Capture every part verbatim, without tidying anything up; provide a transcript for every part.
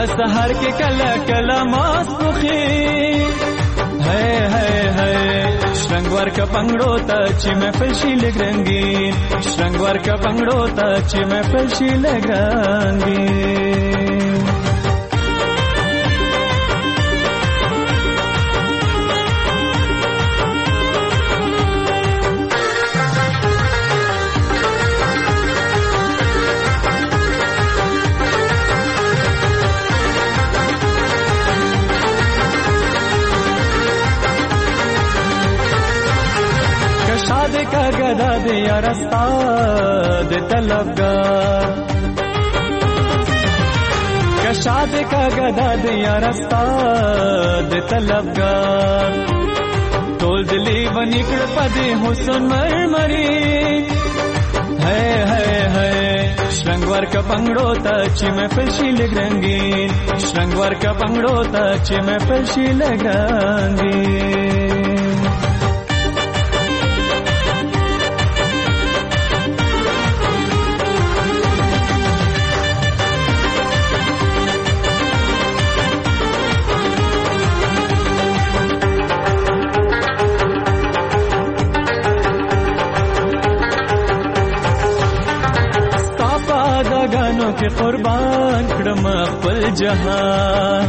سحر کې کله کله ماسپخې هي هي هي شرنګ ورکه پنګړو ته چې محفل شي لږ رنګین شرنګ ورکه پنګړو ته چې محفل شي لږ رنګین کا گدا دے یار استاد طلبگار کشاد کا گدا دے یار استاد طلبگار تول دلی ونکړ پدې حسن مرمری ہے ہے ہے شرنګ ورکه پنګړو ته چې محفل شي لږ رنګین شرنګ ورکه پنګړو ته چې محفل شي لږ رنګین के कुर्बान कड़म खपल जहान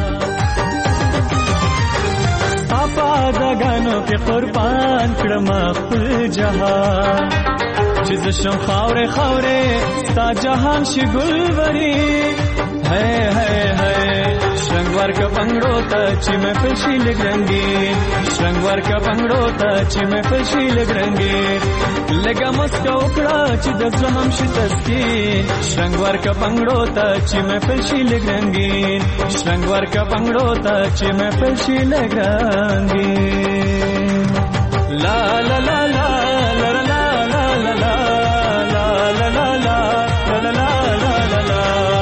पापा दगानों के कुर्बान कड़म खपल जहान जिस शम खावरे खावरे ता जहान शिगुल वरी है है है श्रृंगार का पंगड़ो ता ची में फशी लग रंगीन श्रृंगार का पंगड़ो ता ची में फशी लग रंगीन लगा मस्का उकड़ा ची दफ्जा हम शितस्कीन श्रृंगार का पंगड़ो ता ची में फशी लग रंगीन श्रृंगार का पंगड़ो ता ची में फशी लग रंगीन ला ला ला ला ला ला ला ला ला ला ला ला ला ला ला ला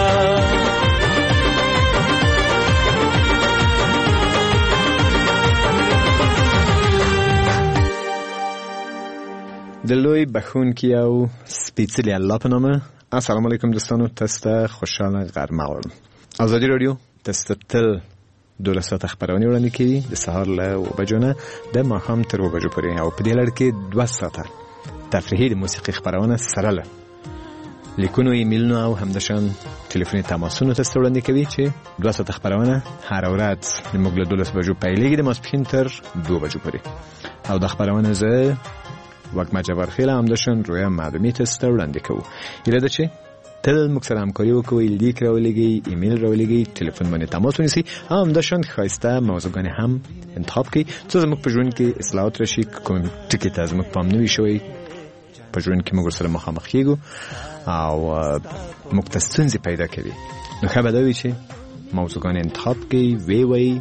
دلوی بخون کی او سپیڅلی الله په نامه. السلام علیکم دوستانو، تاسو ته خوشاله غرمه وایم. آزادی رادیو تاسو ته دوله ساعت خبرونه وړاندې کوي د سهار له اوه بجو نه د ماښام تر اوه بجو پورې، او په دې لړ کې دوه ساعته تفریحي د موسیقي خبرونه سره له لیکونو، ایمیلونو او همداشان ټلیفوني تماسونو تاسو ته وړاندې کوي چې دوه ساعته خبرونه هر ورځ د موږ له دولس بجو پیلېږي د ماسپښین تر دوه بجو پورې، او د خبرونه زه وقت جبار خیلی همداشان روی معلومی تست وړاندې کوو. ایله ده چې تل موږ سره همکاري وکوئ، لیک راولېږئ، ایمیل راولېږئ، ټلیفون باندې تماس ونیسئ، او همداشان ښایسته موضوعګانې هم انتخاب کړئ څو زموږ په ژوند کې اصلاحات راشي، کوم ټکي ته زموږ پام نه وي شوی په ژوند کې موږ ورسره مخامخ کېږو او موږ ته ستونزې پیدا کوي. نو ښه به دا وي چې موضوعګانې انتخاب کړئ، ویې وایئ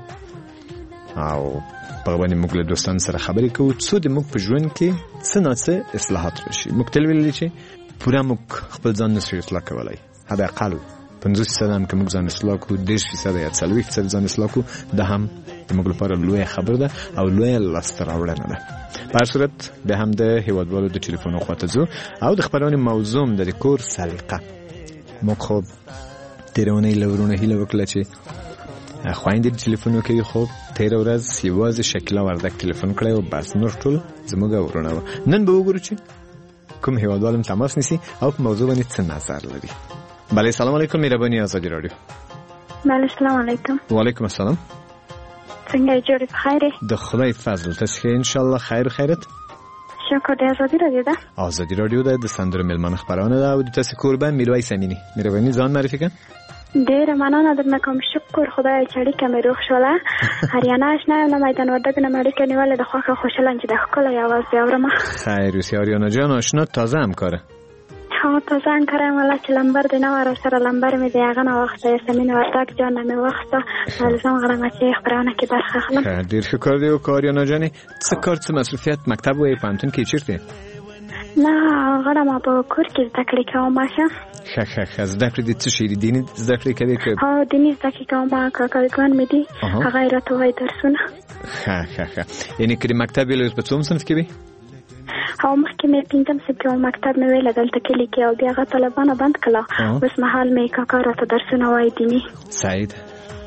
او په باندې موږ له دوستانو سره خبرې کوو څو د موږ په ژوند کې څه نه څه اصلاحات راشي. موږ تل ویلي چې پوره موږ خپل ځان نشو اصلاح کولی، حداقل پنځوس فیصد هم که موږ ځان اصلاح کړو، دېرش فیصد یا څلوېښت فیصد ځان اصلاح کړو، دا هم د موږ لپاره لویه خبره ده او لویه لاسته راوړنه ده. په هر صورت بیا هم د هیوادوالو د ټلیفونو خواته ځو او د خبرونې موضوع د کور سلیقه. موږ خو تېره اونۍ له ورونو هیله وکړه چې خویندې ټلیفون کوي، خو تېره ورځ یوازې شکیلا وردک ټلیفون کړی و، بس نور ټول زموږ ورونه وو. نن به وګورو چې کوم هیوادوال هم تماس نیسي او په موضوع باندې څه نظر لري. بله، سلام علیکم، مهرباني آزادی رادیو. بله، سلام علیکم. وعلیکم السلام. څنګه یې، جوړې په خیر یې؟ د خدای فضل، تاسو ښه انشاءالله خیر و خیرت؟ شکر. د آزادی رادیو ده؟ آزادی رادیو ده، د سندرو میلمانه خبرونه ده او د تاسو کوربه میرویس امینی. مهرباني ځان معرفي کړه. ډیره مننه درنه کوم، شکر خدای چې اړیکه مې روغ شوله. هریانه اشنا یم، نه میدان وردګ نه مې اړیکه نیولې ده. خوښه خوشحاله یم چې د ښکلی اواز دې اورم. خیر اوسې آریانا جان، آشنا تازه همکاره؟ ها، تازه همکاره یم. والله چې لمبر دې نه وه راسره، لمبر مې د هغه نه واخیسته، یاسمین وردګ جان نه مې واخیسته. الزام غواړم چې خپرونه کې برخه اخلم. ډېر ښه کار دی وکړه آریانا جانې. څه کار، څه مصروفیت، مکتب وایې، پوهنتون کې چېرته؟ نه غواړم په کور کې زده کړې کوم. ښه ښه ښه ښه. زده کړې دې څه شی دي؟ دیني زده کړې کوې که؟ ها، دیني زده کړې کوم. کاکاګان مې دي، هغه یې راته وایي درسونه. ښه ښه ښه. یعنې که د مکتب ویلې اوس په څوم صنف کې وې؟ او مخکې مې پنځم صنف کې مکتب مې ویله دلته کلي کې، او بیا هغه طالبانو بند کړله. اوس مهال مې کاکا راته درسونه وایي دیني. سعید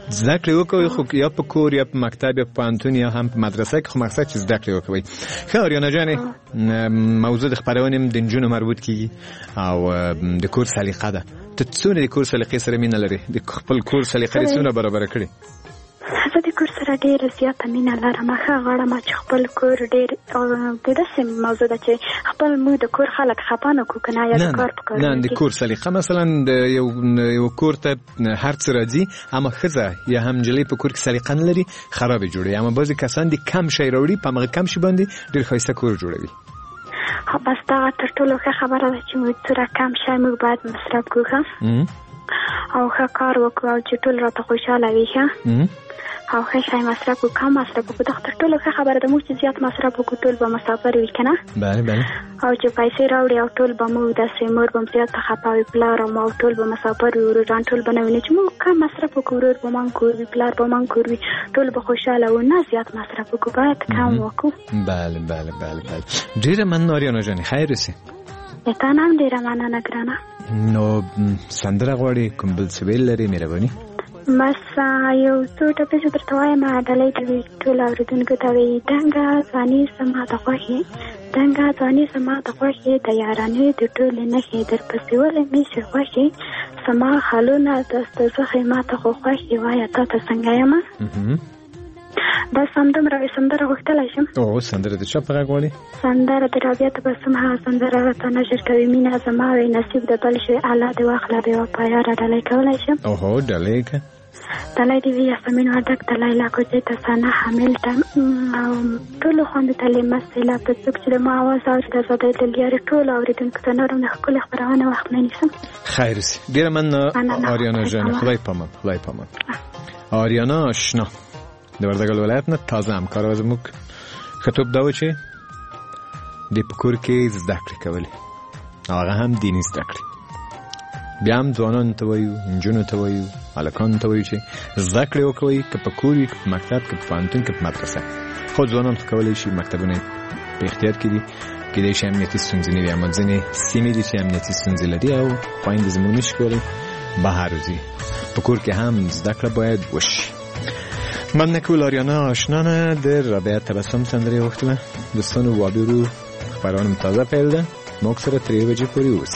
زده کړې وکوي خو یا په کور یا په مکتب یا په پوهنتون یا هم په مدرسه کې خو مقصد چې زده کړې وکوي. ښه آریانا جانې موضوع د خپرونې د نجونو مربوط کیږي او د کور سلیقه ده. ته څونه د کور سلیقې سره مینه لرې؟ د خپل کور سلیقه یې څونه برابره کړې؟ زه د کور سره ډېره زیاته مینه لرم. ښه غواړم چې خپل کور ډېر د داسې موضوع ده چې خپل موږ د کور خلک خفه نه کړو که نه یا د کار په کارونه کې. نه د کور سلیقه مثلا د یو یو کور ته هر څه راځي اما ښځه یا هم نجلۍ په کور کې سلیقه نه لري خرابې جوړوي. اما بعضې کسان دي کم شی راوړي په همغه کم شي باندې ډېر ښایسته کور جوړوي. بس دغه تر ټولو ښه خبره ده چې موږ څومره کم شی موږ باید مصرف کړو او ښه کار وکړو او چې ټول راته خوشحاله وي ښه او ښه شی مصرف وکړو کم مصرف وکړو. دغه تر ټولو ښه خبره ده. موږ چې زیات مصرف وکړو ټول به مسافر وي که نه؟ بله بله. او چې پیسې راوړي او ټول به موږ داسې مور به م زیاته خفه وي پلار او ټول به مسافر وي وروران ټول به نه ویني چې موږ کم مصرف وکړو ورور به مان کور وي پلار به مان کور وي ټول به خوشحاله وو. نه زیات مصرف وکړو باید کم وکړو. بله بله بله بله. ډېره مننه آریانا جانې خیر اوسې. د تا نه هم ډېره مننه ګرانه. نو سندره غواړې کوم بل څه ویل لرې مهرباني؟ بس یو څو ټپې چې درته وایم ډالۍ ته وي ټول اورېدونکو ته وي دنګه ځواني زما د خوښې دنګه ځواني زما د خوښې د یارانې د ټولې نښې درپسې ولې مې چې خوښې زما حالونه دسته زخې ما ته خو خوښې وایه تا ته څنګه یمه. بس همدومره سندره غوښتلی شم. او سندره د چا په غږ غواړې؟ سندره د رابعه تبسم هغه سندره راته نشر کوي مینه زما وی نصیب د بل شي الله دې واخله بې وفا یاره ډالۍ کولی شم؟ اوهو ډالۍ که ډالۍ دې وي یاسمین وردګ ته لیلا کوچۍ ته ثنا حامل ته ټولو خویندو ته لیمه سیلاب ته څوک چې د ما اواز اوري د ازادۍ د لیارې ټولو اورېدونکو ته نور هم د ښکلې خپرونه وخت نه نیسم. خیر اوسې. ډېره مننه آریانا جانې. خدای پامان خدای پامان. آریانا آشنا د وردګل ولایت نه تازه همکاره زموږ ښه توب دا و چې د په کور کې زده کړې کولې او هغه هم دیني زده کړې. بیا هم ځوانانو ته وایو نجونو ته وایو هلکانو ته وایو چې زده کړې وکوئ که په کور وي که په مکتب که په پوهنتون که په مدرسه. خو ځوانان خو کولی شي مکتبونه په اختیار کې دي کېدای شي امنیتي ستونزې نه وي اما ځینې سیمې دي چې امنیتي ستونزې لري او خویندې زموږ نشي کولی بهر وځي. په کور کې هم زده کړه باید وشي. مننه کول آریانا آشنا نه د رابعه تبسم سندره وختله. دوستانو وابیرو خبرانم تازه پیل ده. موږ سره ترې بجې پورې اوسئ.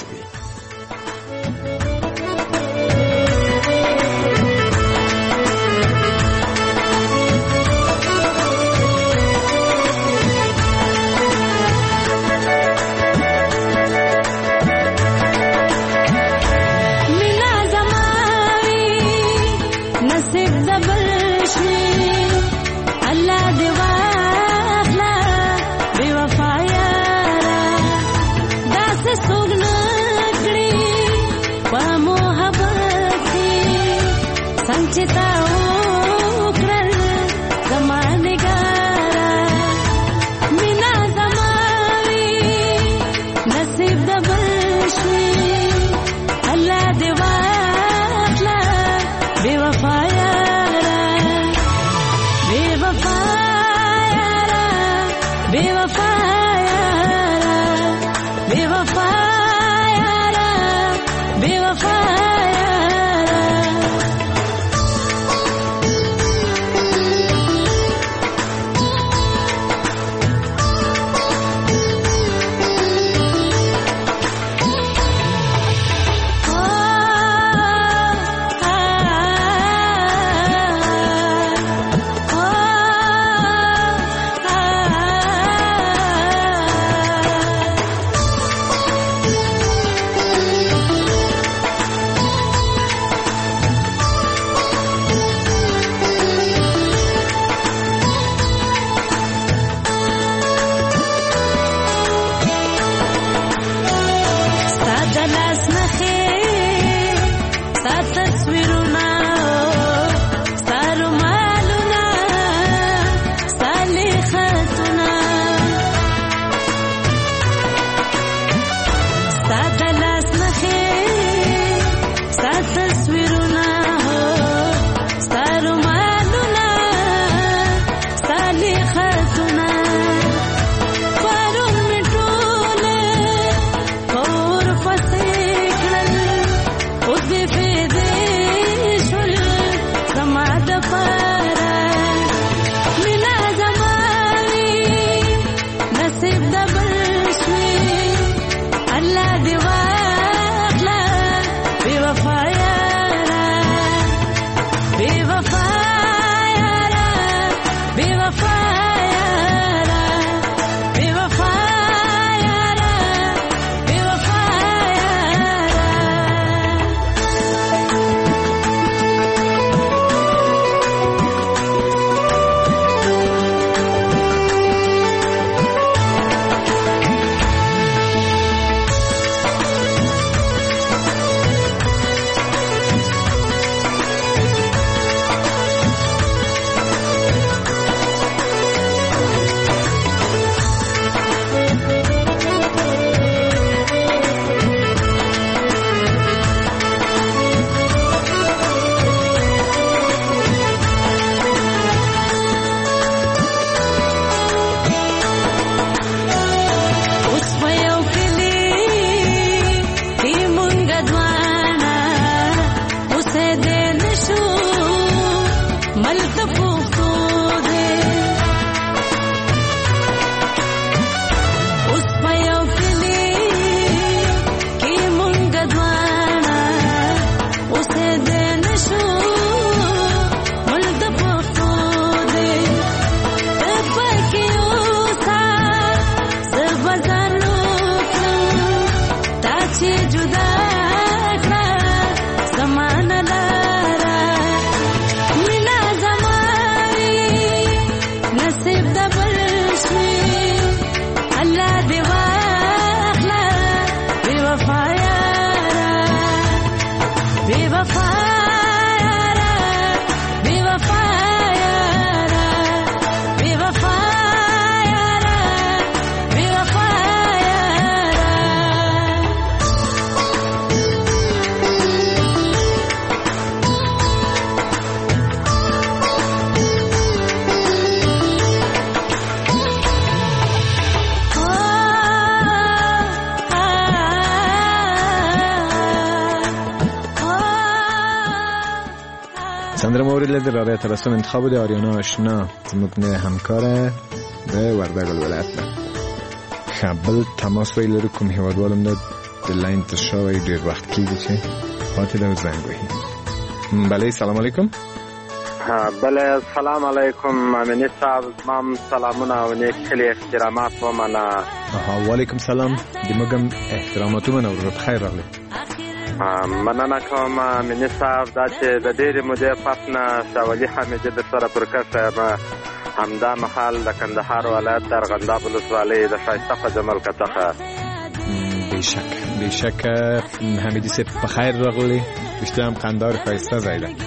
سندره مورد لده رادیو تبسم انتخاب ده آریانا آشنا زموږ نه همکاره د وردګ ولایت ده. خبل تماس ویل لرو کوم هیوادوالم ده د لاین تشاوی ډیر وخت کېږي چې پاتې ده زنګ وهي. بله سلام علیکم. بله سلام علیکم امینی صاحب، تمام سلامونه او نیک کلی احترامات ومنه. وعلیکم سلام، دموږم احترامات ومنه ورور بخیر راغلی. مننه کوم امینی صاحب، دا چې د ډېرې مودې پس نه شاولي حمیدي در سره پر کښه یم. همدا مهال د کندهار ولایت د ارغنداب ولسوالۍ د ښایسته په جملکه څخه. بېشک بېشک حمیدي صاحب په خیر راغلی. رښتیا هم قندهار ښایسته ځای ده.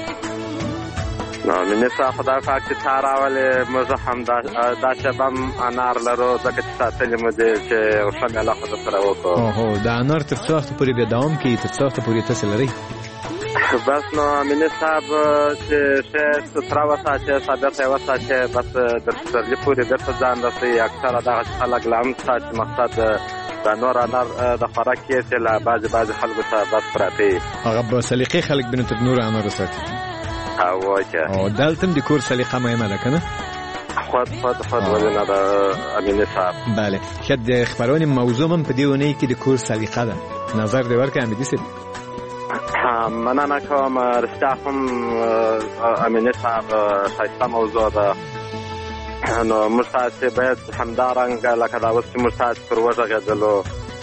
نو امیني صاحب خدای پاک چې تا راولې، موږ هم دا شبه هم انار لرو، ځکه چې ساتلي مو دي چې ښه میله خو درسره وکړو. اوهو د انار تر څه وخته پورې بیا دوام کوي؟ تر څه وخته پورې تاسې لرئ؟ بس نو امیني صاحب چې ښه ستره وساتې، ثابته یې وساتې، بس در پسرلي پورې بېرته ځان رسوي. اکثره دغه خلک لا هم شته چې مقصد د نور انار د خوراک یې چې له بعضې بعضې خلکو ته بس پراته وي. هغه به سلیقې خلک بینو تر نورو انارو ساتي. او دلته هم د کور سلیقه مهمه ده که نه؟ خود خود خود ولې نه ده امیني صاحب. بله ښه، د خپرونې موضوع هم په دې اونۍ کې د کور سلیقه ده. نظر دې ورکړه حمیدي صاحب. مننه کوم، رښتیا هم امیني صاحب ښایسته موضوع ده. نو موږ تاسې باید همدارنګه لکه دا اوس چې موږ تاسې پر وغږېدلو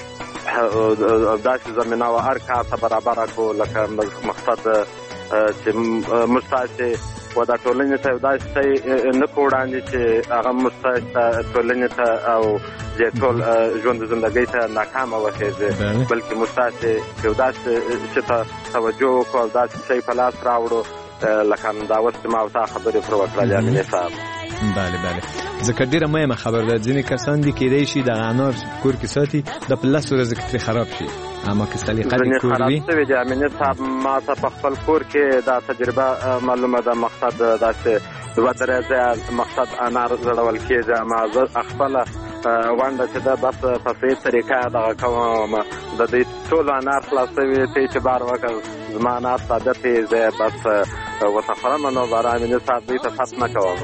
داسې زمینه و هر کار ته برابره کړو، لکه مقصد چې موږ تاسې و دا ټولنې ته یو داسې شی نه کړو وړاندې چې هغه موږ ته ټولنې ته او دې ټول ژوند د زندګۍ ته ناکامه وخېږي، بلکې موږ تاسې یو داسې شي ته توجه وکړو او داسې شی په لاس راوړو لکه همدا اوس چې ما او تا خبرې پر وکړلې امیني صاحب. بله بله، ځکه ډېره مهمه خبره ده. ځینې کسان دي کېدی شي دغه انار کور کې ساتي، دا په لسو ورځو کې ترې خراب شي، اما که سلیقه دې کور وي. خراب شوي دي امیني صاحب، ما ته په خپل کور کې دا تجربه معلومه ده. مقصد داسې دوه درې ځایه مقصد انار زړول کېږي، اما زه خپله ونډه چې ده بس په صحیح طریقه دغه کوم، د دې ټولو انار خلاص شوي ته اعتبار وکړه زما انار ثابت یې زه بس ورته خورم، نو باره امیني صاحب دوی ته فتح نه کوم.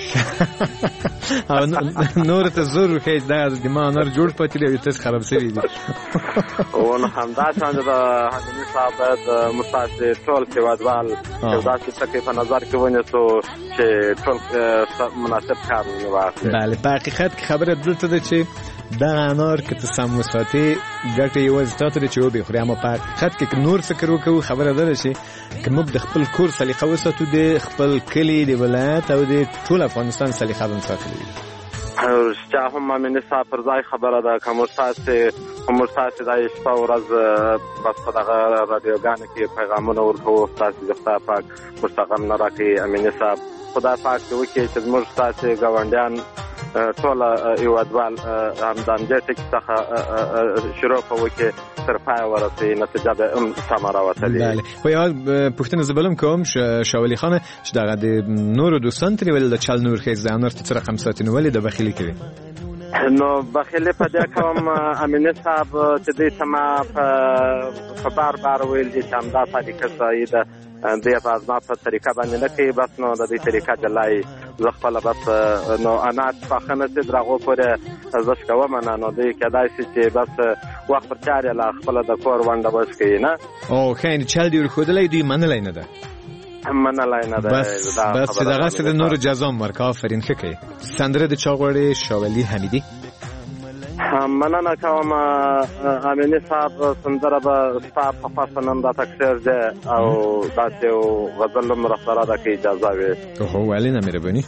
او نور ته زور وښیي دا د ما انار جوړ پاتې دی او تاسې خراب شوي دي. او نو همداشان د امیني صاحب باید موږ تاسې ټول هېوادوال یو داسې ټکي په نظر کې ونیسو چې ټول مناسب کار واخلي. بله، په حقیقت کې خبره دلته ده چې دغه انار که ته سم وساتې ګټه یوازې تا ته ده چې وبې خورې، اما په حقیقت کې که نور فکر وکړو خبره دا ده چې که موږ د خپل کور سلیقه وساتو، د خپل کلي، د ولایت او د ټول افغانستان سلیقه به هم ساتلې وي. رښتیا هم امیني صاحب پر ځای خبره ده. که موږ تاسې موږ تاسې دا شپه ورځ بس په دغه راډیوګانو کې پیغامونه ورکوو، تاسې د خدای پاک موږ ته غم نه راکړي امیني صاحب. خدای پاک دې وکړي چې زموږ تاسې ګاونډیان ټول هېوادوال همدا همدې ټکي څخه شروع په وکړي تر پایه ورسوي، نتیجه به هم سمه راوتلي. بله، خو یوه پوښتنه زه بل هم کوم شاولي خانه، چې دغه د نورو دوستانو ترې ولې د چل نور خیز د انار ته څه رقم ساتي، نو ولې د بخیلي کوي؟ نو بخیلي په دې کوم امیني صاحب چې دوی ته ما په بار بار ویل دي چې همدا طریقه صحیح ده، دوی په ازما په طریقه باندې نه کوي، بس نو د دې طریقه جلای زه خپله بس نو انار پاخه نه شي تر هغو پورې زه شکوم نه، نو دوی کېدای شي چې بس وخت پر چار یې له خپله د کور ونډه وشکوي نه. او ښه، یعنې چل دې ورښودلی دوی منلی نه ده؟ منلی نه ده. بس بس چې دغسې د نورو جزا هم ورکړه. آفرین، ښه کوي. سندره د چا غواړې شاولي حمیدي؟ مننه کوم امیني صاحب، سندره به ستا په خوښه نن دا تقصیر دی او داسې یو غزل هم راسره ده که اجازه وي. اوهو، ولې نه مهرباني.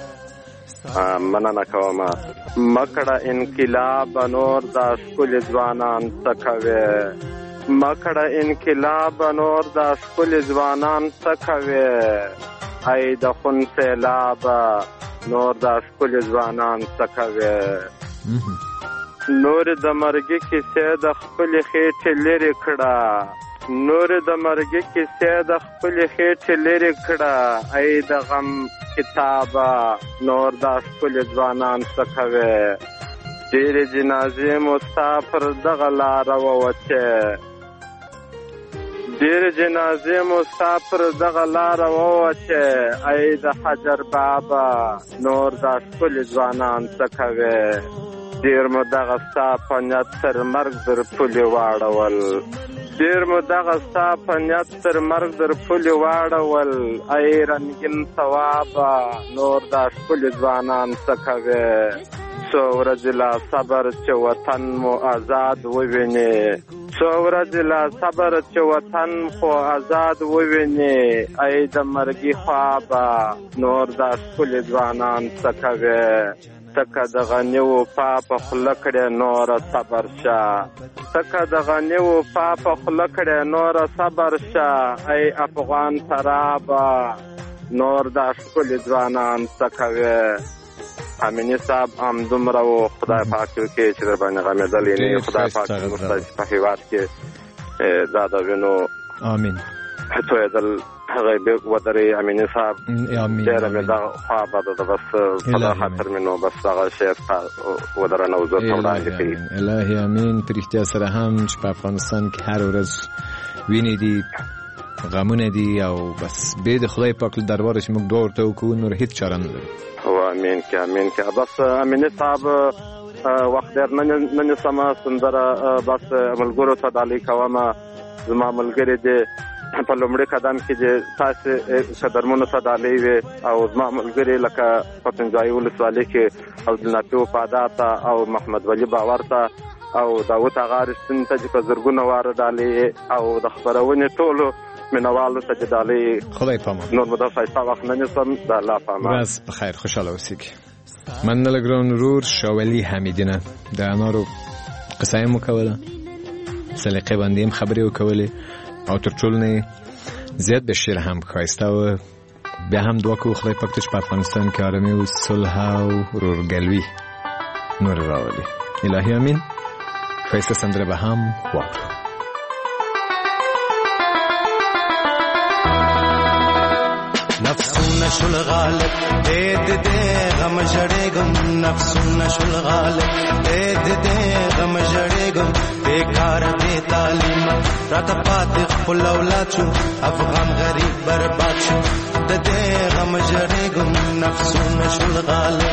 مننه کوم. مکړه انقلاب نور دا ښکلي ځوانان څه کوي، مکړه انقلاب نور دا ښکلي ځوانان څه کوي، ای د خون سیلاب نور دا ښکلي ځوانان څه کوي، نور د مرګي کیسې د خپلې خېټې لرې کړه، نور د مرګي کیسې د خپلې خېټې لرې کړه، ای د غم کتابه نور دا ښکلي ځوانان څه کوي، ډېرې جنازې مو ستا پر دغه لاره ووتې، ډېر جنازې مو ستا پر دغه لاره ووتې ای د حجر بابا نور دا ښکلي ځوانان څه کوې ډېر مو دغه ستا په نیت تر مرګ در پولې واړول ډېر مو دغه ستا په نیت تر مرګ در پولې واړول ای رنګین ثوابه نور دا ښکلي ځوانان څه کوې څو ورځې لا صبر چې وطن مو آزاد وویني څو ورځې لا صبر چې وطن خو آزاد وویني ای د مرګي خوابه نور دا ښکلي ځوانان څه کوې تکه د غني وفا په خوله کړې نوره صبر شه تکه د غني وفا په خوله کړې نوره صبر شه ای افغان ترابه نور دا ښکلي ځوانان څه کوې امینی صاحب هم دومره و خدای پاک وکړي چې در باندې غمېدلی نه خدای پاک زموږ په هېواد کې دا د وینو آمین تویدل هغه ودرې امینی صاحب ډېره مې دغه خوا بده ده بس په دا خاطر مې نو بس دغه شی ودرنه حضور ته وړاندې کړي الهي امین په رښتیا سره هم چې په افغانستان کې هر ورځ وینې دي غمونه دي او بس بې د خدای پاک له درباره چې موږ دعا ورته وکړو نور هېڅ چاره نه لرو امین کې امین کې بس امینی صاحب وخت ډېر نه نیسمه سندره بس ملګرو ته ډالۍ کومه زما ملګري دی په لومړي قدم کې چې تاسې قدرمنو ته ډالۍ وې او زما ملګري لکه پتنجایي ولسوالۍ کې عبدالنافي وفادار ته او محمد ولی باور ته او داود اغا رښتین ته چې په زرګونه واره ډالۍ او د خپرونې ټولو مینوالو ته چې ډالۍ خدای پامان نور مو دا ښایسته وخت نه نیسم د الله په امان ورځ په خیر خوشحاله اوسېږي مننه ګران ورور شاولي حمیدینه د انارو قصه یې مو کوله سلیقې باندې هم خبرې وکولې او تر ټولو نه زیات به شعر هم ښایسته و بیا هم دعا کوو خدای پاک ته چې په افغانستان کې آرامي او صلح او ورورګلوي نور راولي الهي امین ښایسته سندره به هم واورو نفسونه شل غالب دې دې غم جړېګم نفسونه شل غالب دې دې غم جړېګم بیکار دې تعلیم راته پاتې خپل اولاد شو افغان غریب برباد شو دې غم جړېګم نفسونه شل غالب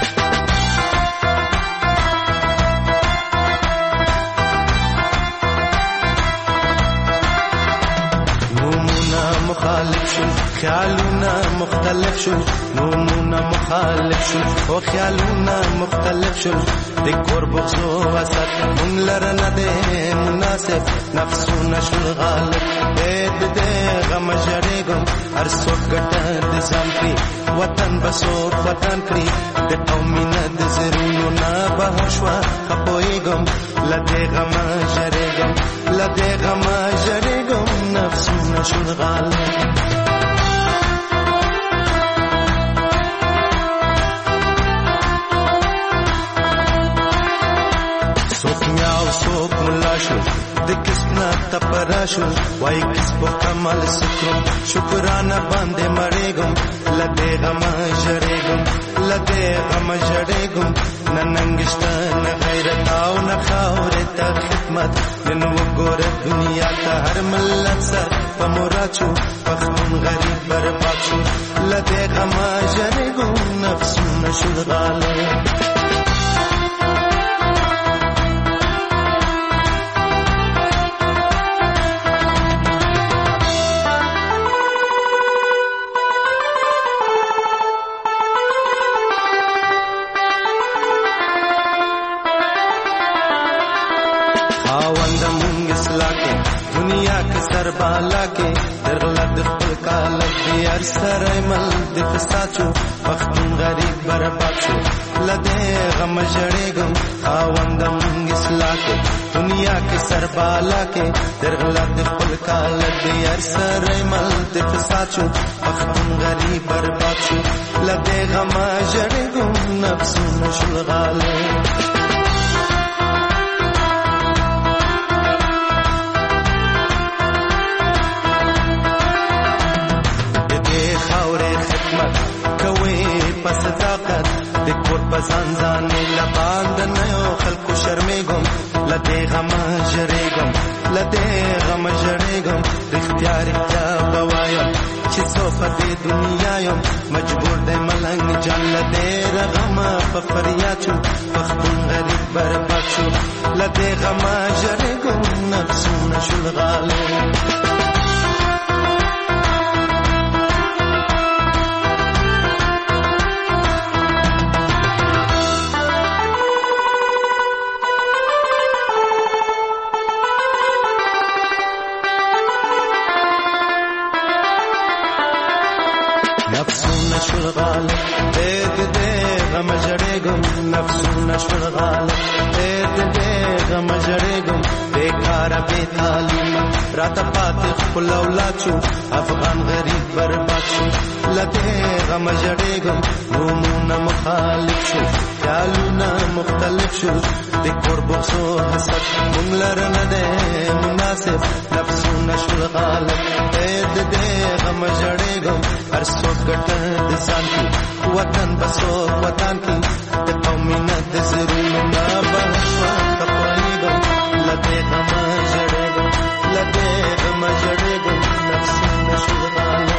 مخالف شو خیالونه مختلف شو نومونه مخالف شو او خیالونه مختلف شو د کور بغضو وسط مونږ لره نه دی مناسب نفسونه شو غالب دې دې غم جړېګم هر څوک ګټه د ځان کړي وطن بسوک وطن کړي د قومینه د زرونو نه بهر شوه خپویږم له دې غم جړېګم له دې غم جړېګم نفسونه شو غالب سوک میاو سوک ملا شو د کسنا تپرا شو وای کس په کمال سکرم شکرانه باندې مړېګم لدې غم جړېګم لدې غم جړېګم نننګشت نه غیرت او نه خاورې ته خدمت نن وګوره دنیا ته هر ملت سر په مراد شو پښتون غریب برباد شو لدې غم جړېګم نفسونه شو غالب بالا کې درغلط خپل کالک دی هر سره مل د فساتو پښتون غریب برباد شو لدې غم جړېګم خاوندم اصلاح کې دنیا کې سر بالا کې درغلط خپل کالک دی هر سره مل د فساتو پښتون غریب برباد شو لدې غم جړېګم نفسونه شل غالب صداقت د کور په ځان ځان لباند نه خلکو شرمېږم لدې غم جړېږم لدې غم ژړېږم رښتیا رښتیا به وایم چې څو په دې دنیا یم مجبور دی ملنګ جان لدې رغمه په فریاد شو پښتون غریب برباد شو لدې غم ژړېږم نفسونه شول غالب نفسونه شول غالب دې دې غم ژړېږم نفسونه شول غالب دې دې غم ژړېږم بیکاره بې تعلیمه راته پاتې خپل اولاد شو افغان غریب برباد شو له دې غم ژړېږم نومونه مخالف شو خیالونه مختلف شو د کور بغضو حسد موږ لره نه دی مناسب نفسونه شول غالب دې دې غم ژړېږم هر څوک ګټه د ځان کې وطن به څوک وطن کې د قومینه د زړونو نه به شوه ته پوهېږم له دې غمه ژړېږم له دې غمه ژړېږم نفسونه شول غالب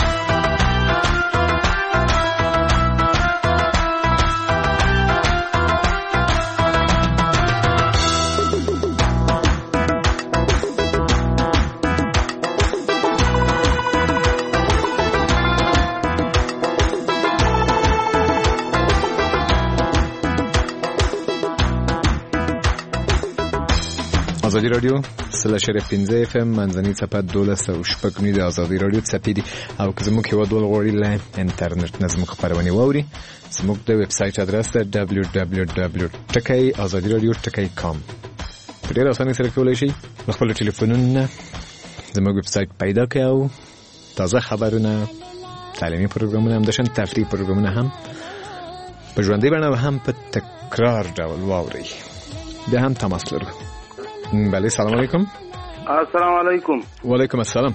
ازادي رادیو سل شر پنځه اف ام منځنی صفحه دولس او شپږ نی د ازادي رادیو څپې دي او که زموږ هیواد ولغوري لاین انټرنیټ نه زموږ خبرونه ووري زموږ د ویب سټ ادرس ده دبلیو دبلیو دبلیو ډاٹ ازادي رادیو ډاٹ کام په ډیر اسانه سره کولای شئ خپل ټلیفونونه زموږ ویب سټ پیدا کړئ او تازه خبرونه تعلیمي پروګرامونه هم دشن تفریحي پروګرامونه هم په ژوندۍ بڼه هم په تکرار ډول واورئ بیا هم تماس لرو. بله سلام علیکم. السلام علیکم. وعلیکم السلام.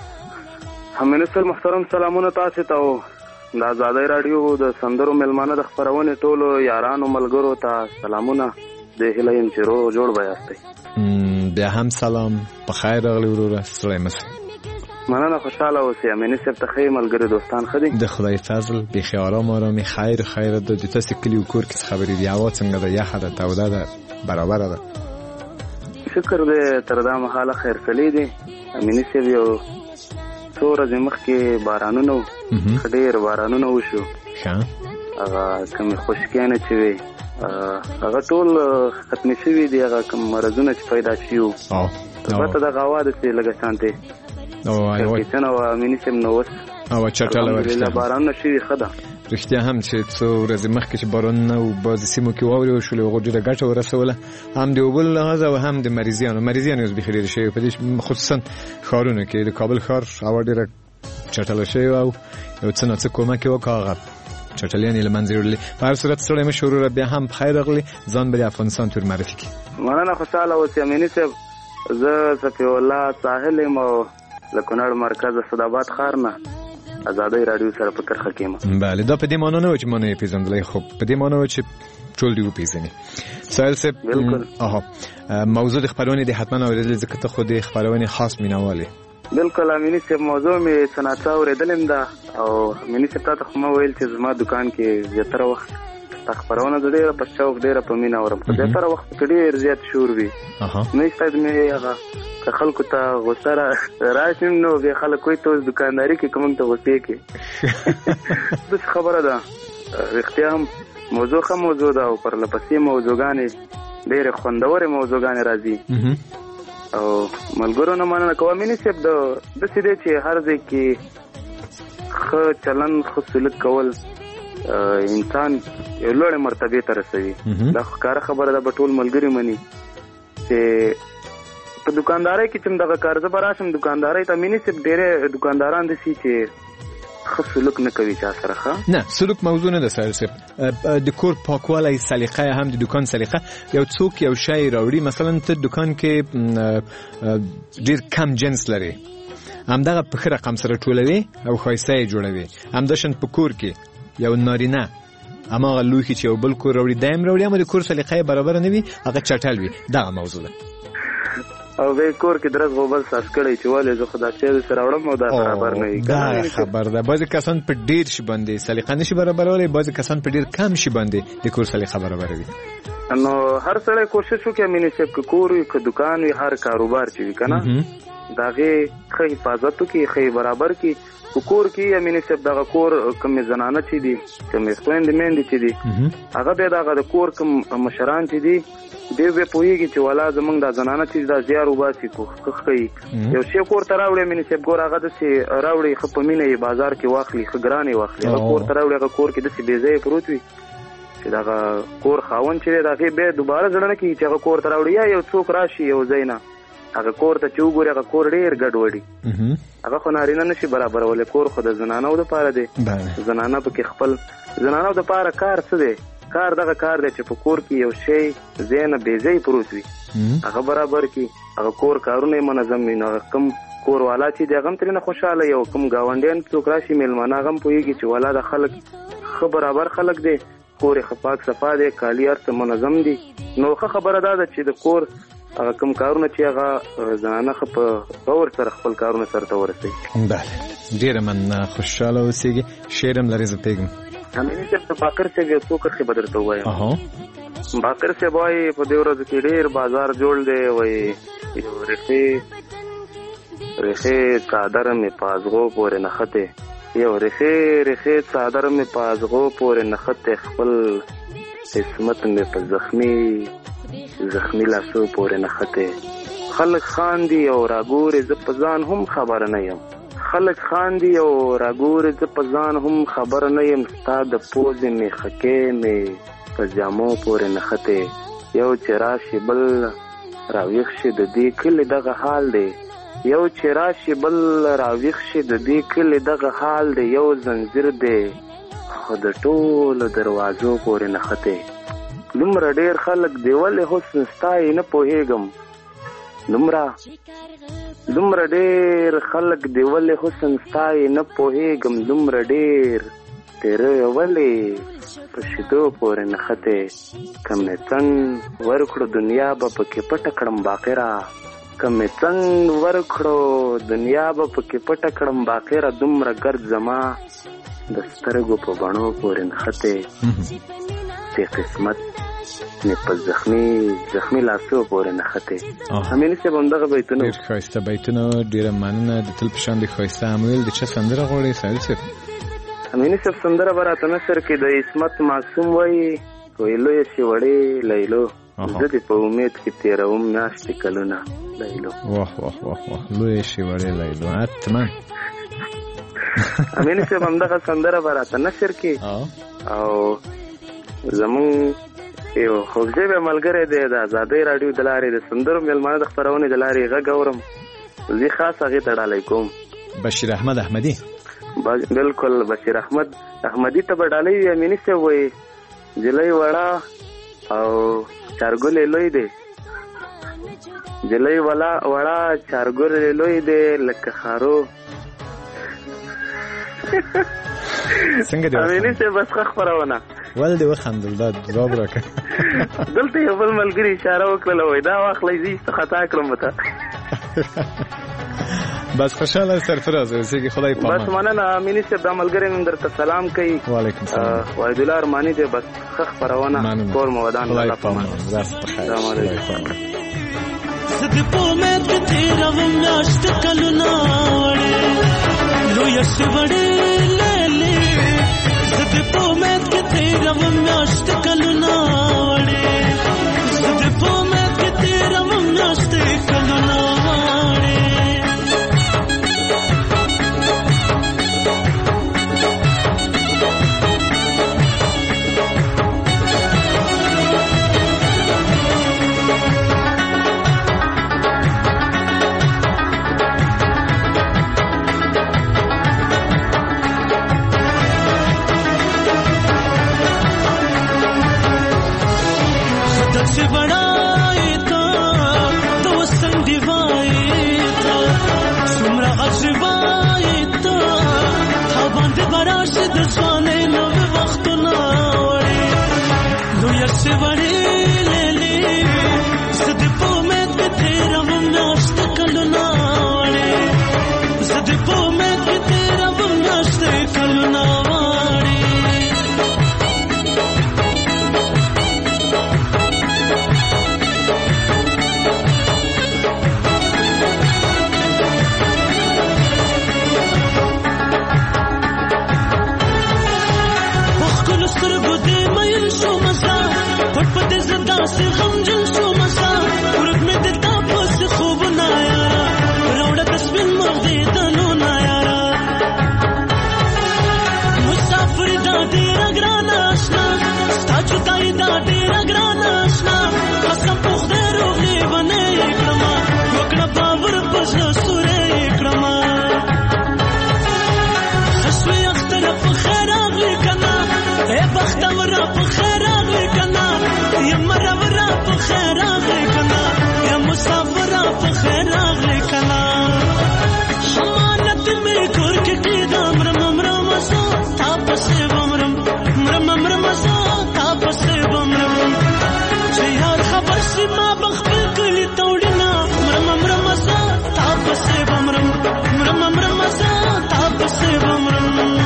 همنستر محترم سلامونه تاسو ته او د آزادۍ رادیو د سندرو ملمانه د خبرونه ټولو یارانو ملګرو ته سلامونه د هلایم چیرو جوړ بیاستي. بیا هم سلام په خیر راغلی وروره ستړی مشه. مننه خوشاله اوسئ. امینستر ته خیر ملګری دوستان خدي د خدای فضل بخیر آرام آرامي خیر خیر د تاسو کلی او کور کې خبرې دی اوا څنګه د یخه د توده ده برابر ده. شکر دې تر دا مهاله خیر سلی دي. امینستر یو څو ورځې مخکې بارانونه ډېر بارانونه وشو. ښه هغه کوم خوشکانه چې وي هغه ټول ختم شوي دي. هغه کوم مرضونه چې پیدا شيو او پته د غوا د څه لګه شانته او وای څنګه و امینستر نو وس او چټاله ورته باران شي خدا رښتیا هم چې څو ورځې مخکې چې باران نه او بعض سیمو کې واوري وشول او غوډه ګټه ورسوله هم دی وبل لغزه او هم د مریضیانو مریضیانو اوس بخیر شي په دې خصوصا ښارونو کې د کابل ښار او ډیره چټاله شي او یو څه نه څه کومه کې وکاغه چټلیان لمنځورلي په هر صورت سره مشهور بیا هم خیر اغلی ځان به افغانستان تور معرفي کی. مننه خوشاله اوسئ. امینستر زه صفی الله ساحل مو لکونړ مرکز صداباد ښار نه آزادۍ رادیو سره په کرخه کې. بله دا په دې معنی نه و چې مونږ پیژندلای خو په دې معنی و چې ټول دی پیژني. سائل سے اها موضوع د خبرونه دي حتما اوریدل ځکه ته خو د خبرونه خاص مینواله. بالکل امینستر موضوع می صنعت اوریدلم دا او امینستر ته خو ما ویل چې زما دکان کې زیاتره وخت خبرونه د ډیره په شوق ډیره په مینا اورم په زیاتره وخت کې ډیر زیات شور وي. اها نو ستاسو مې هغه خلکو ته غوسه راشم نو به خلک کوئی ته دکانداري کې کوم ته غوسه کې څه خبره ده. اختیار هم موضوع خه موضوع ده او پر لپسې موضوعګانې ډېر خوندور موضوعګانې راځي او ملګرو نه مننه کوم منیسب د د سیده چې هر ځای کې خ چلن خو سلوک کول انسان یو لوړ مرتبه ته رسوي. دا ښکاره خبره ده به ټول ملګري مني چې په دکاندارۍ کې چې دغه کار زه براشم دکاندارۍ ته منیسب ډېر دکانداران دي چې خو سلوک نه کوي چا سره. ښه نه سلوک موضوع نه ده سر سپ د کور پاکوالی سلیقه هم د دکان سلیقه یو څوک یو شی راوړي مثلا ته دکان کې ډیر کم جنس لري همدغه په رقم سره ټولوي او خاصه جوړوي همداشن په کور کې یو نارینه اما غلوخي چې یو بل کور راوړي دایم راوړي اما د کور سلیقه برابر نه وي هغه چټل وي. دا موضوع ده. او به کور کې درز غوبل ساس کړی چې ولې زه خدا چې سره وړم او دا برابر نه وي. دا خبر ده. بعضی کسان په ډیر شي باندې سلیقه نشي برابرولای، بعضی کسان په ډیر کم شي باندې د کور سلیقه برابروي. نو هر سړی کوشش وکړي مینه چې که کور وي که دکان وي هر کاروبار چې وي کنه داغه ښه حفاظت وکړي، ښه برابر کړي. کور کې امینه صاحب دغه کور کوم زنانه چې دي کوم خويندې میندې چې دي هغه به دغه د کور کوم مشران چې دي دی به پوهیږي چې ولا زمونږ د زنانه چې دا زیار وباسي کوخی یو شی کور ته راوړي امینه صاحب ګور هغه د سي راوړي خپمینه بازار کې واخلي خګرانې واخلي هغه کور ته راوړي هغه کور کې د سي بیزې پروت وي چې دغه کور خاون چې دغه به دوباره ځړنه کې چې هغه کور ته راوړي یا یو څوک راشي یو زینا هغه کور ته چوغوري هغه کور ډیر ګډوډي هغه خو نارینه نشي برابر ولې کور خو د زنانو د پاره دی زنانه په کې خپل زنانو د پاره کار څه دی کار دغه کار دی چې په کور کې یو شی زینه بیزې پروت وي هغه برابر کی هغه کور کارونه منظم وي نو کم کور والا چې دغه ترنه خوشاله یو کم گاونډیان څوک راشي میلمانه غم پويږي چې والا د خلک خو برابر خلک دی کور خپاک صفا دی کالی ارته منظم دي نو خبره ده چې د کور هغه کوم کارونه چې هغه زنانه خپ باور سره خپل کارونه سره ته ورسي. بله ډیر من خوشاله اوسېږي. شعرم لري زه پیغام همینه چې باکر څه یو څوک خې بدر ته وایم اها باکر څه وای په دې ورځ کې ډیر بازار جوړ دی وای یو رخي رخي صادر می پازغو پورې نخته یو رخي رخي صادر می پازغو پورې نخته خپل قسمت می په زخمی زخمی لاسو پورې نخته خلق خاندي او راګور ز پزان هم خبر نه يم خلق خاندي او راګور ز پزان هم خبر نه يم ستاد پوز می خکه می پجامو پورې نخته یو چراشی بل راویخ شه د دې کله دغه حال دی یو چراشی بل راویخ شه د دې کله دغه حال دی یو زنجیر دی خود ټول دروازو پورې نخته نمره ډیر خلق دیول حسن ستای نه پوهېږم نمره نمره ډیر خلق دیول حسن ستای نه پوهېږم نمره ډیر تیرې ولې په شیدو پورې نخته کم څنګه ورکړو دنیا به پکې پټ کړم باقرا کم څنګه ورکړو دنیا به پکې پټ کړم باقرا دومره ګرد زما د سترګو په بڼو پورې نخته ته قسمت نه په زخمی زخمی لاسو پورې نخته همینه څه بندغه بیتونه ډیر خاصه بیتونه ډیر مننه د تل پشان د خاصه عمل د چا سندره غوړي سایل څه همینه څه سندره براته نشر کې د اسمت معصوم وای ویلو یې سی وړې لیلو زه دې په امید کې تیروم ناشته کلونه لیلو واه واه واه واه لو یې سی وړې لیلو اتمن همینه څه بندغه سندره براته نشر کې او زمون یو خوځې به ملګری دی د آزادۍ رادیو د لارې د سندرو ملمانه د خبرونه د لارې غږ اورم زه خاص هغه تړلای کوم بشیر احمد احمدی بالکل بشیر احمد احمدی ته بډالۍ امینی څه وای جلای وړا او چارګل لوی دی جلای ولا وړا چارګل لوی دی لکه خارو څنګه دی امینی څه بس خبرونه ول دی وخندل دا جواب راکړه دلته یو بل ملګری اشاره وکړه وای دا واخلې زی خطا کړم ته بس خوشاله سرفراز اوسېږي خدای پامان بس مننه امینی صاحب د ملګری نن درته سلام کوي وعلیکم السلام وای دلار مانی دې بس خخ پرونه کور مودان الله پامان راست بخیر السلام علیکم زد په مې ته تیرا ومناشت کلونه وړې لو یس وړې لېلې زد په مې ته تیرا ومناشت کلونه وړې زد په مې ته تیرا ومناشت کلونه وړې से बड़ाई था तो संदीवाई था सुमरा अजवाई था हबंद बराश दसवाने नव वक्त नावड़ी लो यस बड़ी ले ले सदपो में तेरा मुन्ना سترګو دې مېل شو مسا پټ پټ زدا سي غمجن شو مسا ورک مې د تا پس خوب نه یارا راوړه تسبین مخ دې تنو نه یارا مسافر دا ډېر ګران آشنا ستا جدائی دا ډېر ګران آشنا قسم په خدای روغلې باندې کړم وکړه باور پس سورې کړم خشوي اختر په خیر اغلی کنا اے بخت ورا په خیر اغلی کنا یم مرا په خیر اغلی کنا یا مسافر په خیر اغلی کنا امانت می کور کې کېدا مرم مرم مسا تاسو بمرم مرم مرم مسا تاسو بمرم چې یار خبر سي ما بخبل کلی توړنا مرم مرم مسا تاسو بمرم مرم مرم مسا تاسو بمرم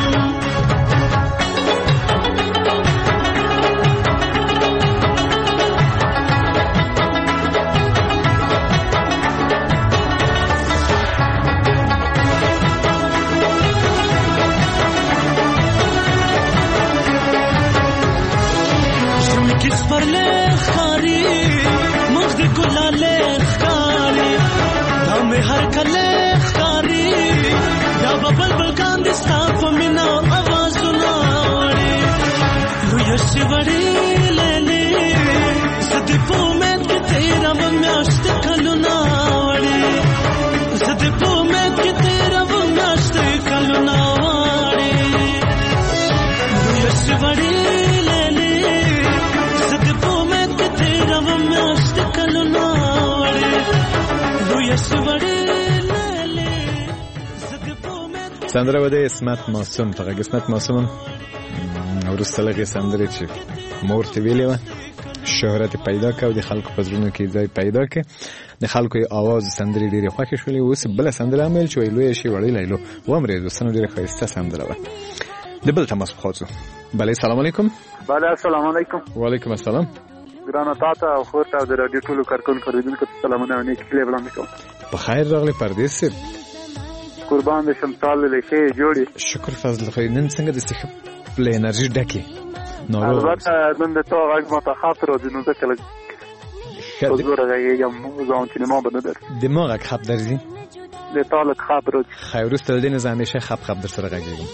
پر لخاري مخ دې ګلاله خاري دا مې هر کله خاري دا ببل بل کاندې ستاپ مینا आवाज ناړي نو یې وړي للي ستې په مې کې تیرا ومشت کلو ناړي ستې په مې کې تیرا ومشت کلو ناړي نو یې وړي سندره و ده اسمت معصوم فقط اسمت معصوم ورسته لغی سندره چې مورت ویلی و شهرت پیدا که و ده خلق پزرونو که ځای پیدا که ده خلقوی آواز سندره دیری خواه شولی و اوس بله سندره عمل چو ایلوی شی وړی لیلو و امره دوستانو دیری خواسته سندره و ده بل تماس بخوادزو بله سلام علیکم. بله السلام علیکم. و علیکم السلام. ګرانه تاسو او خور ته د رادیو ټولو کارکونکو اوریدونکو ته سلامونه او نیک هیلې وړاندې کوم. په خیر راغلی پردیس صاحب. قربان دې شم تاسو له ښې جوړې. شکر فضل خو نن څنګه د صحت له انرژي ډکې. نو البته نن د تو غږ ماته خاطر د نو ځکه لږ حضور راغی یم ځان چې ما بده در. دماغک خپ درځي. د تاسو خاطر. خیر واستل دین زمې شه خپ خپ در سره غږیږم.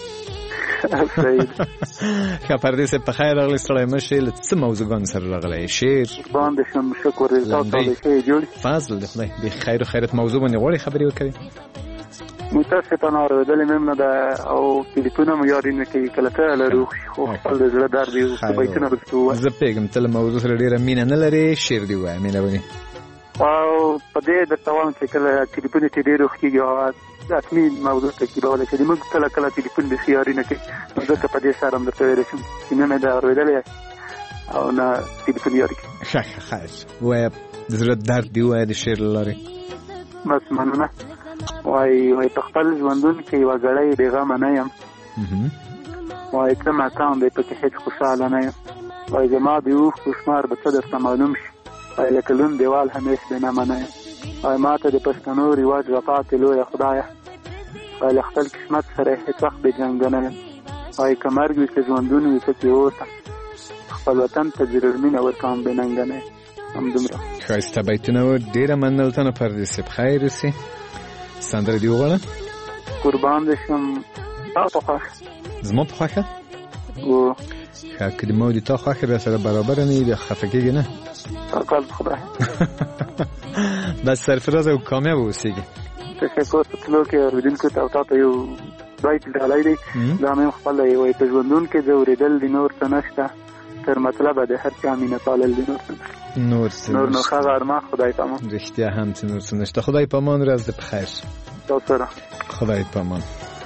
که پردیس په خیر راغلی ستړی مشې له څه موضوعګانو سره راغلی شعر باندې شم شکر دې تاسو له ښې جوړې فضل دې خدای د خیر او خیرت موضوع باندې غواړي خبرې وکړي متاسفانه اورېدلې مې نه ده او ټلیفون مو یاد نه کوي کله کله لرو خو خپل د زړه درد یو بیتونه بستو زه پیغام تل موضوع سره ډېره مینه نه لري شعر دی وای مینه ونی او په دې د توان چې کله ټلیفون ته ډېر وختي او اتمی موضوع ته کې بوله چې موږ کله کله ټلیفون د سیاري نه کوي ځکه په دې سره هم درته ویل شم چې نه مې دا اورېدلې او نه ټلیفون یاري ښه خیر وای د زړه درد دی وای د شعر لري بس مننه وای وای په خپل ژوندون کې یو غړی بیغمه نه یم وای ته ما کام به په هیڅ خوشاله نه یم وای زما د اوښ شمار به څه درته معلوم شي وای لکه لون دیوال همیش به نه منه وای ماته د پښتنو رواج وقات لویه خدایه وای له خپل قسمت سره هیڅ وخت بېجنګه نه یم وای که مرګ وي که ژوندون وي پکې اوسه خپل وطن ته ضرور مینه ورکوم بې ننګه نه یم همدومره ښایسته بیتونه و ډېره مننه ته نه پردې صاحب خیر اوسې سندره دې وغواړه قربان دې شم تا په خوښه زما په خوښه و ښه که د ما د تا خوښه را سره برابره نه وي بیا خفه کېږي نه توکل په خدای بس سرفراز او کامیاب اوسېږي تشکر په تلو کې اورېدونکو ته او تا ته یو بیت ډالۍ دی دا مې خپل دی وایي په ژوندون کې زه اورېدل د نور څه نشته تر مطلبه د هر چا مینه پالل د نور څه نور څه نور نو ښه غرمه خدای پامان رښتیا هم چې نور څه نشته خدای پامان ورځ دې په خیر تا سره خدای پامان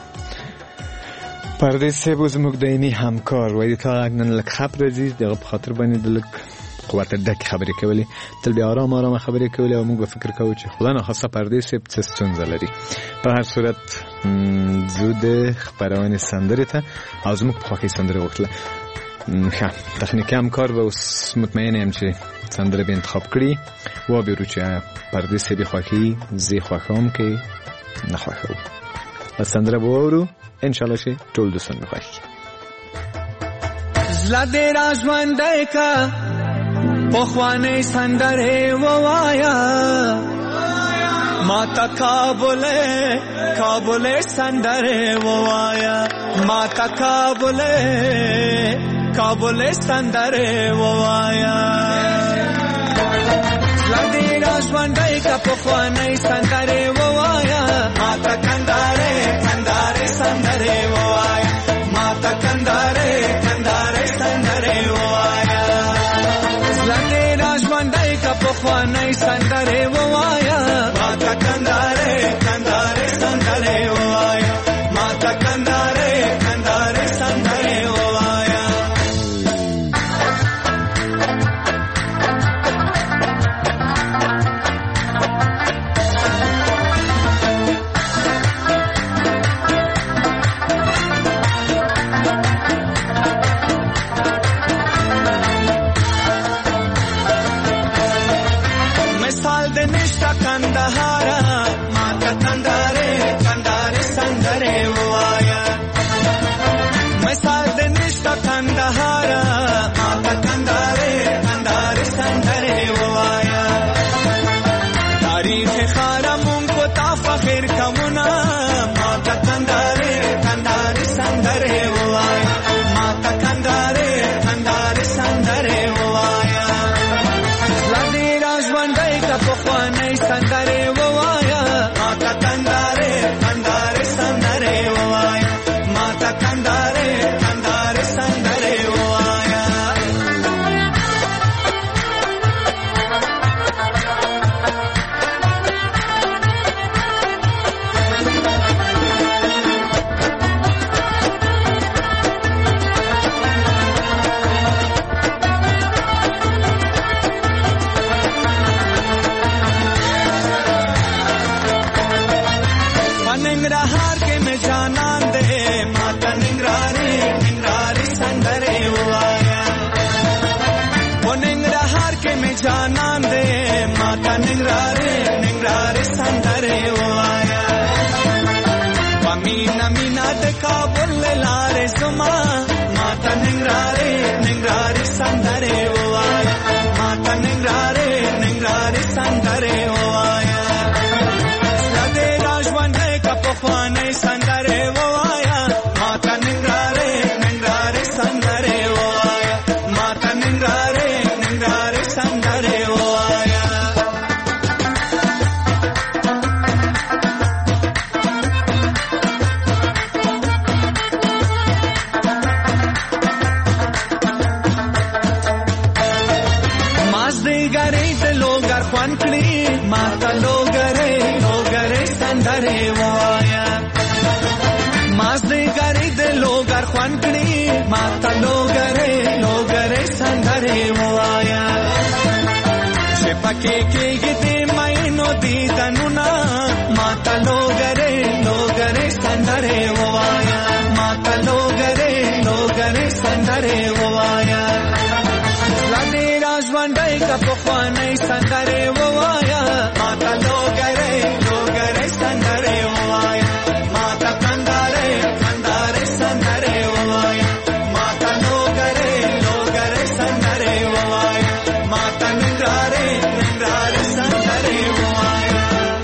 پردې صاحب زموږ دایمي همکار وایي تا غږ نن لږ خپ راځي د هغه په خاطر باندې د لږ قوت ډکې خبرې کولې تل بیا آرام آرام خبرې کولې او موږ به فکر کوو چې خدا ناخواسته پردې صاحب څه ستونزه لري په هر صورت ځو د خپرونې سندرې ته او زموږ په خوښۍ سندرې وغوښتله ښه تخنیکي همکار به اوس مطمئن یم چې سندره به انتخاب کړي وبېرو چې پردې صاحب یې خوښوي زه یې خوښوم که نه خوښوو بس سندره به واورو انشاءالله چې ټول دوستان مې خوښ کړي زلا دې را ژوندی کا پخوانۍ سندرې ووایا ماتا کابلې کابلې سندرې ووایا ماتا کابلې کابلې سندرې ووایا زلا دې را ژوندی کا پخوانۍ سندرې ووایا ماتا کندارې کندارې سندرې ووایا ماتا کندارې کندارې سندرې ووایا زلا دې را ژوندی کا پخوانۍ سندرې ووایا ماتا کندارې کندارې سندرې ووایا ماتا کندارې کندارې سندرې ووایا مثال د نشتا کندهارا ماتا کندارې کندارې سندرې ووایا مثال د نشتا کندهارا ماتا کندارې کندارې سندرې ووایا تاریخ خارا مونږ کو تا فخر کونا ماتا کندارې کندارې سندرې ووایا ماتا کندارې کندارې سندرې ووایا لدې را ژوندی کا پخوانۍ سندرې ووایا ماتا کندارې کندارې سندرې ووایا ماتا کندارې کندارې سندرې ووایا नंगरहार के में जानन दे माता निंगरारी निंगरारी संदरे ववाया वो नंगरहार के में जानन दे माता निंगरारी निंगरारी संदरे ववाया पमीना मीना दे काबुल लारे सुमा माता निंगरारी निंगरारी संदरे ववाया माता निंगरारी निंगरारी संदरे ववाया पखवानै सन्दरे ववाया माता निंगरारे निंगरारे सन्दरे ववाया माता निंगरारे निंगरारे सन्दरे ववाया माजदे गरे ते लोगर ख्वानकड़ी माता लोगरे लोगरे सन्दरे ववाया माजदे गरे ते लोगर ख्वानकड़ी माता लोगरे लोगरे सन्दरे ववाया शिपके के गिते मैनो दीदनुना माता लोगरे लोगरे सन्दरे ववाया माता लोगरे लोगरे सन्दरे ववाया लदे राजवंडई का पखवानै सन्दरे ववाया माता लोगरे लोगरे सन्दरे ववाया माता कंदारे कंदारे सन्दरे ववाया माता लोगरे लोगरे सन्दरे ववाया माता निंगरारे निंगरारे सन्दरे ववाया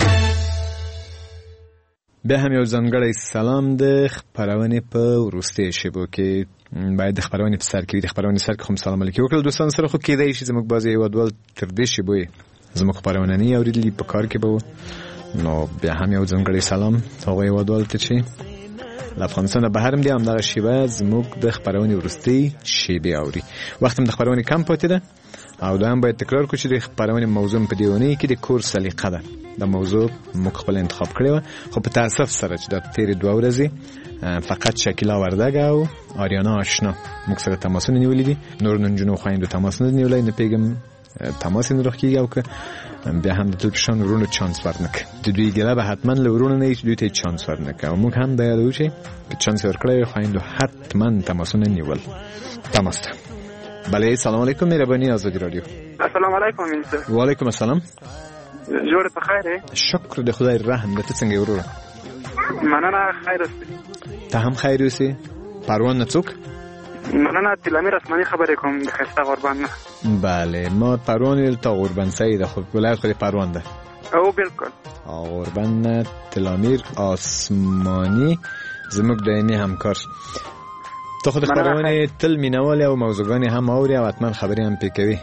به هم یو ځانګړی سلام د خبرونه په وروستي شیبو کې باید د خبرونه په سر کې د خبرونه سر کې هم سلام علیکم وکړل دوستان سره خو کېدای شي زموږ بازي یو ډول تر دې شیبو زموږ خبرونه نه اوریدلی په کار کې به نو بیا هم یو ځانګړی سلام هغه یو ډول ته چې له افغانستان بهر هم دي هم دغه شیبه زموږ د خبرونه وروستي شیبه اوري وخت هم د خبرونه کم پاتې ده او دا هم باید تکرار کړو چې د خبرونه موضوع په دیونه کې د کورس سلیقه ده د موضوع مخبل انتخاب کړی و خو په تاسف سره چې د تیر دوه ورځې فقط شکیلا وردګ او آریانا آشنا موږ سره تماسونه نیولې دي نور ننجونو خويندو تماس نه نیولې نه پیګم تماس نه راکېږي او که بیا هم د تلپشان ورونو چانس ورنک د دوی ګله به حتما له ورونو نه دوی ته چانس ورنک او موږ هم دا یادو چې چانس ورکړی خويندو حتما تماسونه نیول تماس بله سلام علیکم مهربانی آزادی رادیو السلام علیکم انسان و علیکم السلام جوړ په خیر شکر د خدای رحم د ته څنګه وروره مننه خیر اوسې ته هم خیر اوسې پروان نه څوک مننه. تلامیر اسمانی خبرې کوم د خسته قربان نه. بله ما پروان تا قربان سعید خود ولایت خود پروان ده. او بالکل. قربان تلامیر آسمانی زموږ دایمي همکار. ته خود خبرونه تل مینوالی او موضوعګانی هم اوري او حتما خبرې هم پې کوي.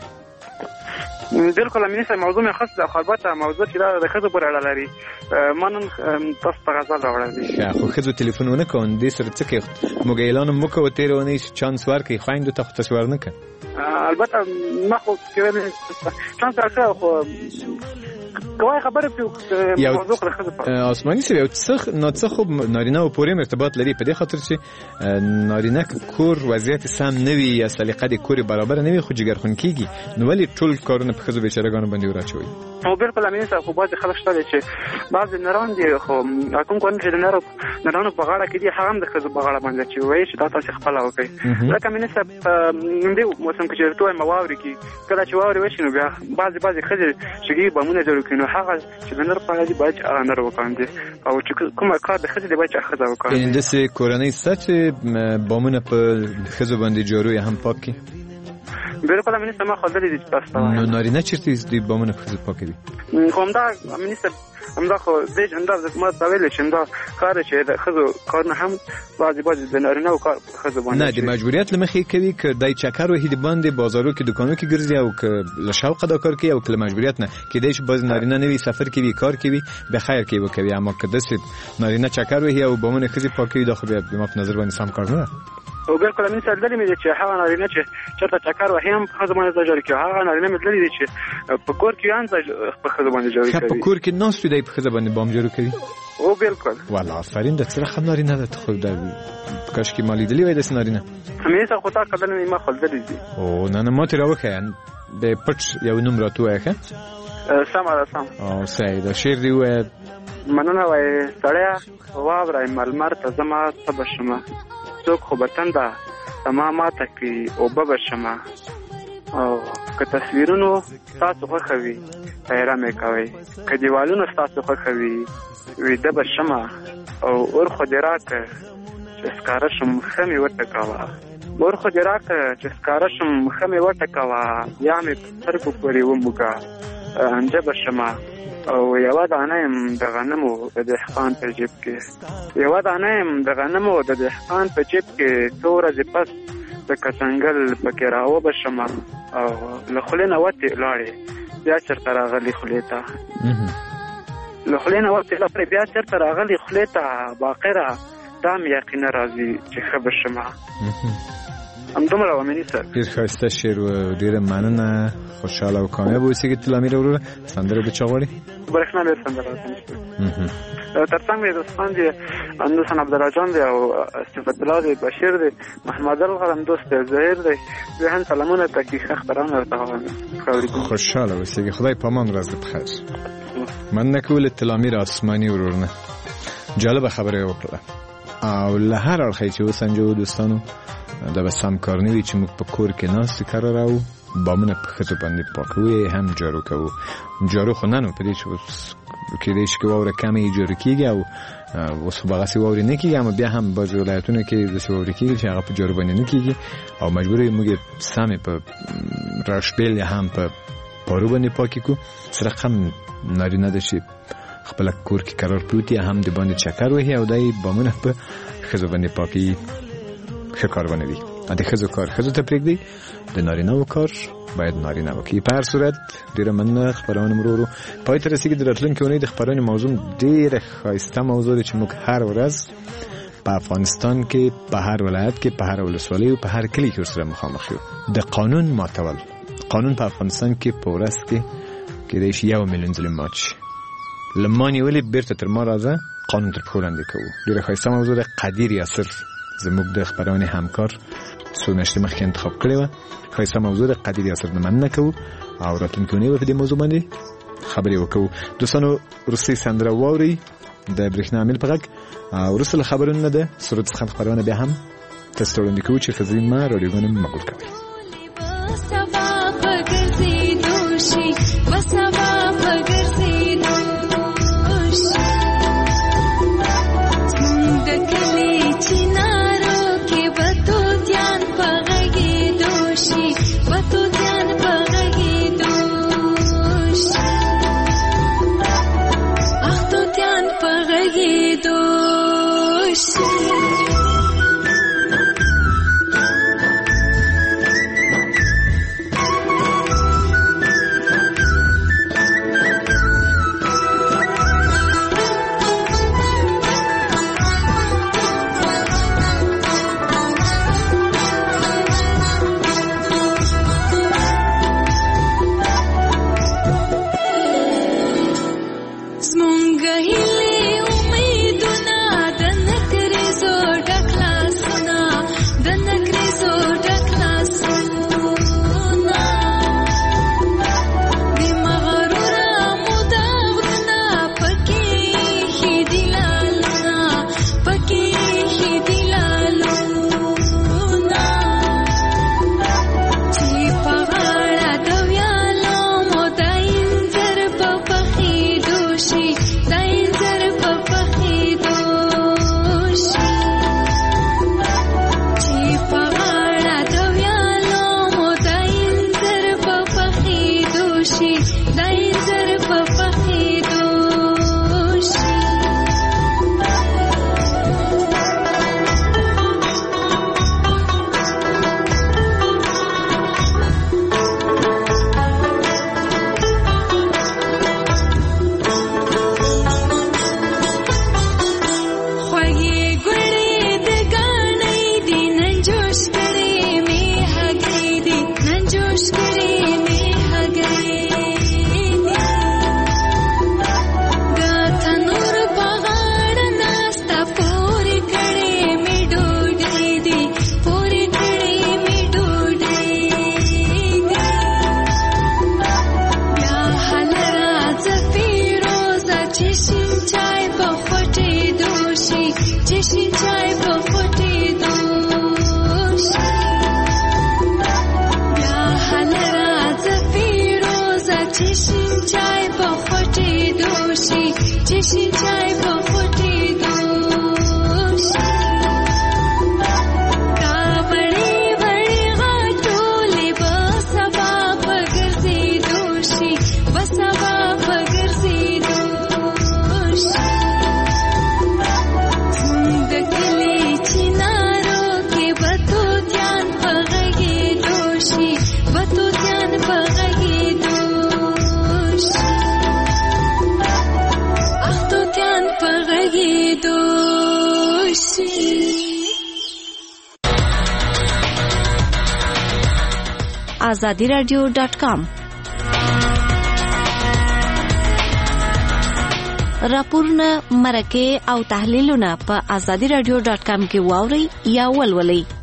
بالکل امین صاحب موضوع مې خاص د خبرته موضوع چې دا د ښځو پورې اړه لري. ما نن تاسو ته غزل راوړی دی. ښه خو ښځو تلیفونونه کوم دې سره څه کوي موږ اعلان هم وکړو تېره اونۍ چانس ورکړئ خویندو ته خو تاسو ورنکړه. البته ما خو چانس راکړی خو کومه خبره په موضوع خبره ښځو آسماني سره یو څه نو څه خو نارینه او پورې ارتباط لري په دې خاطر چې نارینه کور وضعیت سم نه وي یا سلیقه د کور برابر نه وي خو جګرخون کیږي نو ولې ټول کارونه په ښځو بیچارهګانو باندې وراچوي. او بالکل امین صاحب خو بعضې خلک شته چې بعضې نران دي خو کوم کارونه چې د نرو نرانو په غاړه کې دي هغه هم د ښځو په غاړه باندې چې وایي چې دا تاسې خپله وکړئ. ځکه امین صاحب دې موسم کې چې ته وایم واورې کې کله چې واورې وشي نو بیا بعضې بعضې ښځې شګې بامونه جوړ کړي نو هغه چې د نر په اړه دي باید چې هغه نر وکاندي او چې کومه کار د ښځې دی باید چې ښځه وکاندي. یعنې داسې کورنۍ شته چې بامونه په ښځو باندې جارو یې هم پاک کړي. بالکل امین صاحب ما خو دلې دي چې تاسو ته وایم. نو نارینه چېرته دوی بامونه په ښځو پاکوي؟ خو همدا امین صاحب همدا خو دې همدا ما ته ویلې چې همدا کار چې د ښځو کارونه هم بعضې بعضې د نارینهو کار په ښځو باندې نه د مجبوریت له مخې کوي که دی چکر وهي د باندې بازارو کې دوکانو کې ګرځي او که له شوقه دا کار کوي او که له مجبوریت نه کیدای شي بعضې نارینه نه وي سفر کوي کار کوي بیا خیر کوي وکوي اما که داسې نارینه چکر وهي او بامونه ښځې پاکوي دا خو بیا ما په نظر باندې سم کار نه ده. او بالکل امین صاحب دلې مې دي چې هغه نارینه چې چېرته چکر وهي هم په ښځو باندې ځای جاري کوي هغه نارینه مې دلې دي چې په کور کې هم ځای په ښځو باندې جاري کوي. په کور کې ناست وي دی په ښځه باندې بام جارو کوي. او بالکل والله آفرین د څه رقم نارینه ده خو د کاشکې ما لیدلي وای داسې نارینه. امین صاحب خو تا قدر مې ما خو لیدلي دي. او نه نه ماتې راوښیه د پټ یو نوم راته ووایه ښه. سمه ده سم. او صحیح ده شعر دې ووایه. مننه وایي سړیه واوره ملمر ته زما څه به شمه څوک خو به تنده تما ماته کړي اوبه به شمه او که تصویرونو ستاسو خوښه وي پیره مې کوئ که دیوالونه ستاسو خوښه وي ویده به شمه او اور خو دې راکړه چې ښکاره شم ښه مې وټکوه اور خو دې راکړه چې ښکاره شم ښه مې وټکوه یا مې په سترګو پورې وموږه انجه به شمه او یوه دانه یم د غنمو د دهقان په جیب کې یوه دانه یم د غنمو د دهقان په جیب کې څو ورځې پس د کڅنګل پکې راوبه شمه او له خولې نه وتې لاړې بیا چېرته راغلي خولې ته له خولې نه وتې لاړې بیا چېرته راغلي خولې ته باقره دا مې یقینه راځي چې ښه به شمه. همدومره ومني صاحب ډېر ښایسته شعر و ډېره مننه خوشحاله او کامیاب اوسېږي تلامیر وروره. سندره د چا غواړي؟ برېښنا ډېر سندره تر څنګ مې دوستان دي اندوسن عبدالله دی او صفت الله دی بشیر دی محمد الغرم دوست دی زهیر دی دوی هم سلامونه ته کې ښه خبران ورته وایم. خوشحاله اوسېږي خدای په امان ورځ دې په خیر. مننه کوو له تلامیر آسماني ورورونه جالبه خبره یې وکړه او له هر اړخه چې وسنجو دوستانو دا به سم کار نه وي چې موږ په کور کې ناستې کاره راو بامونه په ښځو باندې پاکوو هم جارو کوو. جارو خو نه نو په دې چې اوس کېدای شي که واوره کمه یې جارو کېږي او اوس خو به هغسې واورې نه کېږي اما بیا هم بعضې ولایتونو کې داسې واورې کېږي چې هغه په جارو باندې نه کېږي او مجبور یو موږ یې سمې په راشپیل یا هم په پارو باندې پاکې کړو. څه رقم نارینه ده چې خپله کور کې قرار پروت یا هم د باندې چکر وهي او دی بامونه په ښځو باندې پاکوي ښه کار ونه وي. د ښځو کار ښځو ته پرېږدئ د نارینه‌و کار باید نارینه وکړي. په هر صورت ډېره مننه خپرونه مو ورو ورو پای ته رسېږي. د راتلونکې اونۍ د خپرونې موضوع ډېره ښایسته موضوع ده چې موږ هر ورځ په افغانستان کې په هر ولایت کې په هر ولسوالۍ او په هر کلي کې ورسره مخامخ یو. د قانون ماتول قانون په افغانستان کې په ورځ کې کېدای شي یو میلیون ځلې مات شي. له ما نیولې بېرته تر ما راځه قانون تر پښو لاندې کوو. ډېره ښایسته موضوع ده. قدیر یاسر زموږ د خپرونې همکار څو میاشتې مخکې انتخاب کړې وه. ښایسته موضوع ده. قدیر یاسر نه مننه کوو او راتلونکې اونۍ به په دې موضوع باندې خبرې وکړو. دوستانو وروستۍ سندره واورئ د برېښنا امیل په غږ او وروسته له خبرونو نه ده سرود څخه خپرونه بیا هم تاسو ته وړاندې کوو چې ښځې مه راډیوګانې مه ګول کوئ. चिनारों के बतो ध्यान पर چشم چای په خوټې دوشي چشم چای په خوټې دوشي کاوړې وړې غټولې به سبا په ګرځې دوشي به سبا په ګرځې دوشي د کلي چنارو کې به توتیان په غږې دوشي به توتیان په غږې آزادی رادیو ډاٹ کام راپورونه مرکه او تحلیلونه په آزادی رادیو ډاٹ کام کې واوري یا ولولئ.